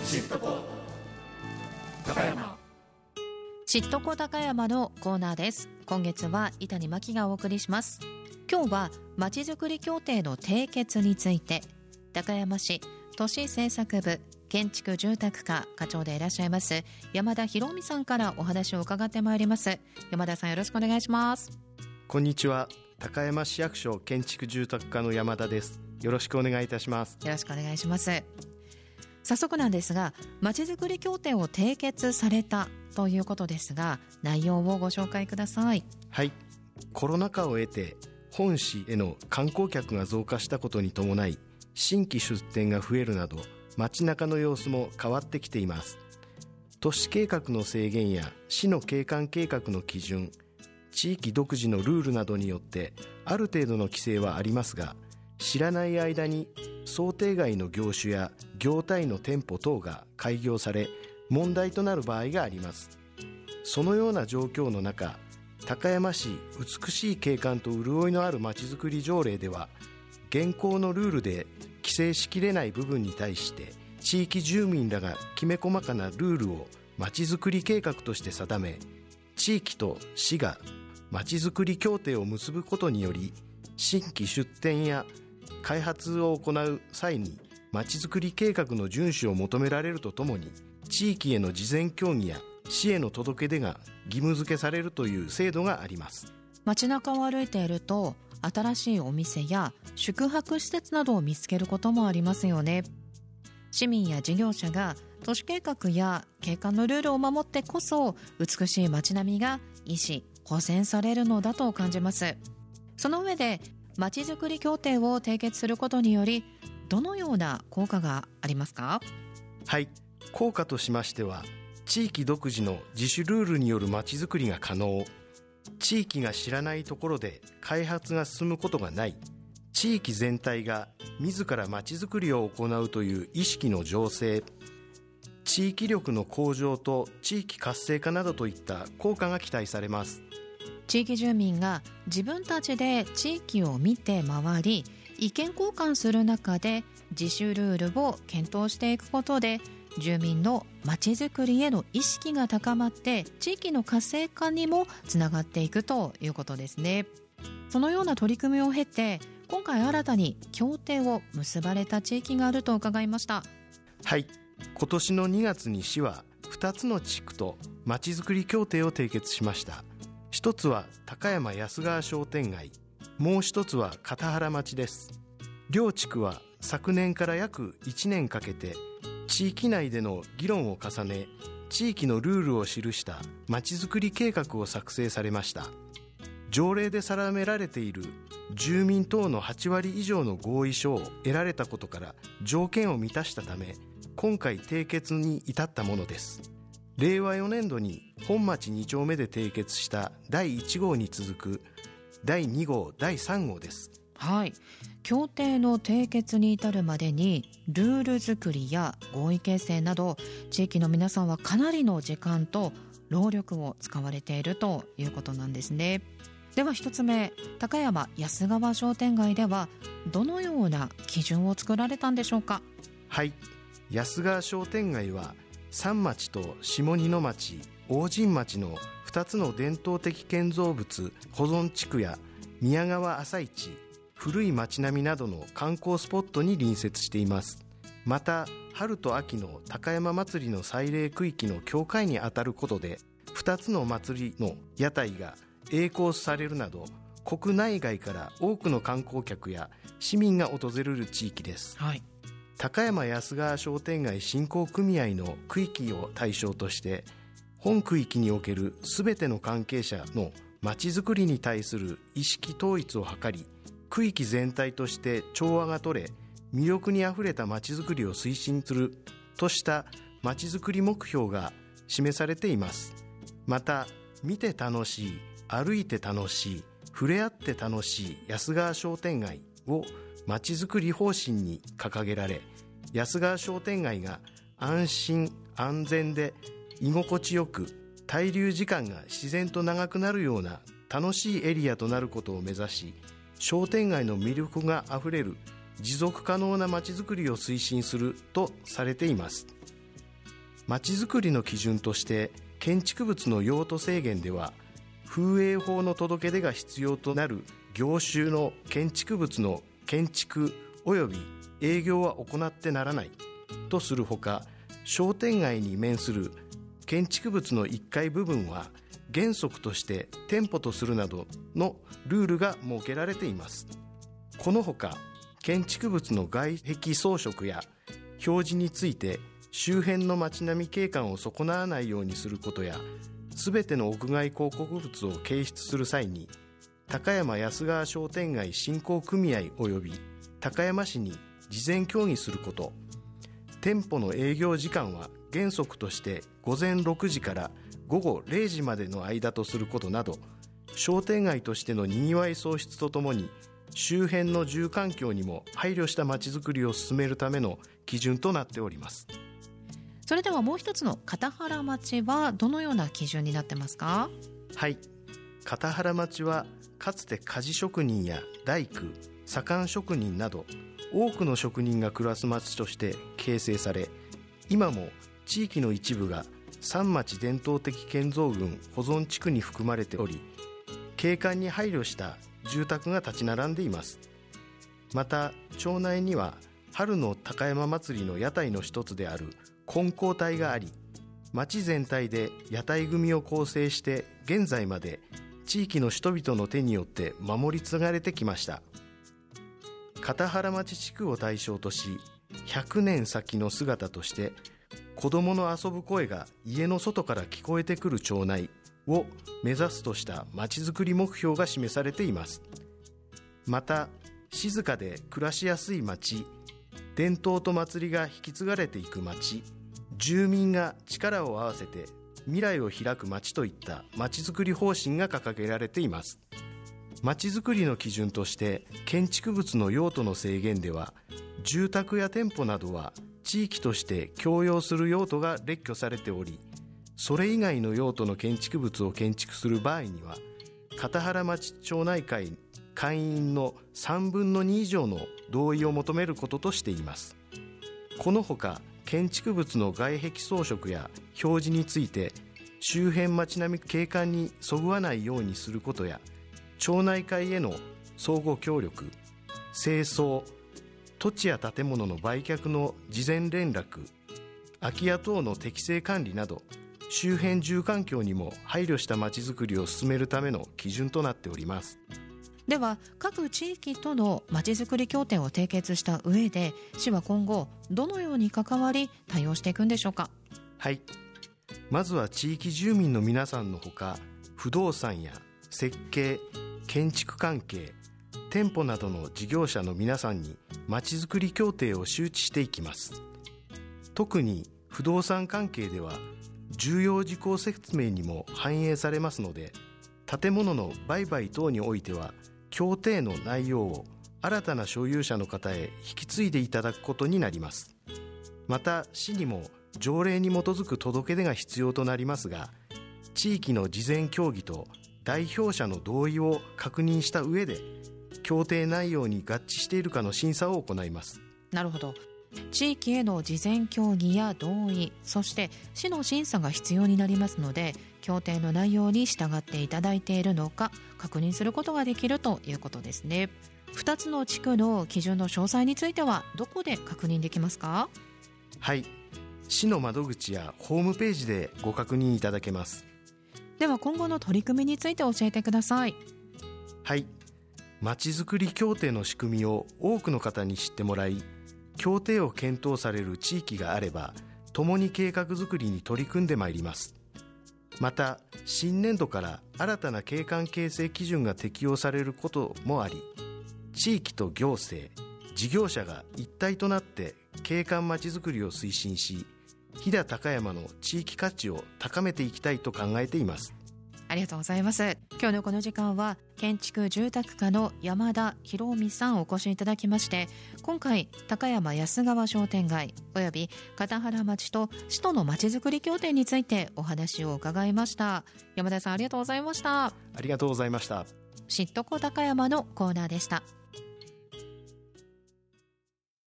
シットコ高山。 シットコ高山のコーナーです。今月は伊谷真希がお送りします。今日はまちづくり協定の締結について、高山市都市政策部建築住宅課課長でいらっしゃいます山田博美さんからお話を伺ってまいります。山田さん、よろしくお願いします。 こんにちは。高山市役所建築住宅課の山田です。よろしくお願いいたします。 よろしくお願いします。早速なんですが、まちづくり協定を締結されたということですが、内容をご紹介ください。 はい、コロナ禍を経て本市への観光客が増加したことに伴い、新規出店が増えるなど街中の様子も変わってきています。都市計画の制限や市の景観計画の基準、地域独自のルールなどによってある程度の規制はありますが、知らない間に想定外の業種や業態の店舗等が開業され問題となる場合があります。そのような状況の中、高山市美しい景観と潤いのあるまちづくり条例では、現行のルールで規制しきれない部分に対して地域住民らがきめ細かなルールをまちづくり計画として定め、地域と市がまちづくり協定を結ぶことにより、新規出店や開発を行う際にまちづくり計画の遵守を求められるとともに、地域への事前協議や市への届け出が義務付けされるという制度があります。 街中を歩いていると、新しいお店や宿泊施設などを見つけることもありますよね。市民や事業者が都市計画や景観のルールを守ってこそ、美しい街並みが維持保全されるのだと感じます。その上でまちづくり協定を締結することにより、どのような効果がありますか？ はい、効果としましては、地域独自の自主ルールによるまちづくりが可能、地域が知らないところで開発が進むことがない、地域全体が自らまちづくりを行うという意識の醸成、地域力の向上と地域活性化などといった効果が期待されます。 地域住民が自分たちで地域を見て回り、意見交換する中で自主ルールを検討していくことで、住民のまちづくりへの意識が高まって地域の活性化にもつながっていくということですね。そのような取り組みを経て、今回新たに協定を結ばれた地域があると伺いました。 はい、今年の2月に市は2つの地区とまちづくり協定を締結しました。一つは高山安川商店街、もう一つは片原町です。両地区は昨年から約1年かけて地域内での議論を重ね、地域のルールを記したまちづくり計画を作成されました。条例で定められている住民等の8割以上の合意書を得られたことから条件を満たしたため、今回締結に至ったものです。令和4年度に本町2丁目で締結した第1号に続く第2号第3号です。 はい、協定の締結に至るまでにルール作りや合意形成など、地域の皆さんはかなりの時間と労力を使われているということなんですね。では一つ目、高山安川商店街ではどのような基準を作られたんでしょうか？ はい、安川商店街は三町と下二の町、大神町の2つの伝統的建造物保存地区や宮川朝市、古い町並みなどの観光スポットに隣接しています。また春と秋の高山祭りの祭礼区域の境界にあたることで、2つの祭りの屋台が栄光されるなど、国内外から多くの観光客や市民が訪れる地域です。 はい、 高山安川商店街振興組合の区域を対象として、本区域におけるすべての関係者のまちづくりに対する意識統一を図り、区域全体として調和が取れ、魅力にあふれたまちづくりを推進するとしたまちづくり目標が示されています。また、見て楽しい、歩いて楽しい、触れ合って楽しい安川商店街をまちづくり方針に掲げられ、安川商店街が安心安全で居心地よく、滞留時間が自然と長くなるような楽しいエリアとなることを目指し、商店街の魅力があふれる持続可能なまちづくりを推進するとされています。 まちづくりの基準として建築物の用途制限では、風営法の届け出が必要となる業種の建築物の建築及び営業は行ってならないとするほか、商店街に面する建築物の1階部分は原則として店舗とするなどのルールが設けられています。このほか建築物の外壁装飾や表示について周辺の街並み景観を損なわないようにすることや、すべての屋外広告物を掲出する際に高山安川商店街振興組合及び高山市に事前協議すること、店舗の営業時間は原則として午前6時から午後0時までの間とすることなど、商店街としてのにぎわい創出とともに周辺の住環境にも配慮したまちづくりを進めるための基準となっております。 それではもう一つの片原町はどのような基準になってますか？ はい、片原町はかつて鍛冶職人や大工、左官職人など多くの職人が暮らす町として形成され、今も地域の一部が三町伝統的建造群保存地区に含まれており、景観に配慮した住宅が立ち並んでいます。また町内には春の高山祭りの屋台の一つである金光台があり、町全体で屋台組を構成して現在まで地域の人々の手によって守り継がれてきました。片原町地区を対象とし、100年先の姿として子どもの遊ぶ声が家の外から聞こえてくる町内を目指すとしたまちづくり目標が示されています。また静かで暮らしやすい町、伝統と祭りが引き継がれていく町、住民が力を合わせて未来を開く町といったまちづくり方針が掲げられています。まちづくりの基準として建築物の用途の制限では、住宅や店舗などは地域として共用する用途が列挙されており、それ以外の用途の建築物を建築する場合には片原町町内会会員の3分の2以上の同意を求めることとしています。このほか建築物の外壁装飾や表示について周辺街並み景観にそぐわないようにすることや、町内会への相互協力、清掃、土地や建物の売却の事前連絡、空き家等の適正管理など周辺住環境にも配慮したまちづくりを進めるための基準となっております。 では各地域とのまちづくり協定を締結した上で、市は今後どのように関わり対応していくんでしょうか？ はい、まずは地域住民の皆さんのほか、不動産や設計、建築関係、店舗などの事業者の皆さんにまちづくり協定を周知していきます。特に不動産関係では重要事項説明にも反映されますので、建物の売買等においては協定の内容を新たな所有者の方へ引き継いでいただくことになります。また市にも条例に基づく届け出が必要となりますが、地域の事前協議と代表者の同意を確認した上で協定内容に合致しているかの審査を行います。 なるほど。地域への事前協議や同意、そして市の審査が必要になりますので、協定の内容に従っていただいているのか確認することができるということですね。2つの地区の基準の詳細についてはどこで確認できますか？ はい、市の窓口やホームページでご確認いただけます。 では今後の取り組みについて教えてください。 はい、まちづくり協定の仕組みを多くの方に知ってもらい、協定を検討される地域があれば共に計画づくりに取り組んでまいります。また新年度から新たな景観形成基準が適用されることもあり、地域と行政、事業者が一体となって景観まちづくりを推進し、飛騨高山の地域価値を高めていきたいと考えています。 ありがとうございます。今日のこの時間は建築住宅課の山田博美さんお越しいただきまして、今回高山安川商店街および片原町と市とのまちづくり協定についてお話を伺いました。山田さんありがとうございました。 ありがとうございました。 知っとこ高山のコーナーでした。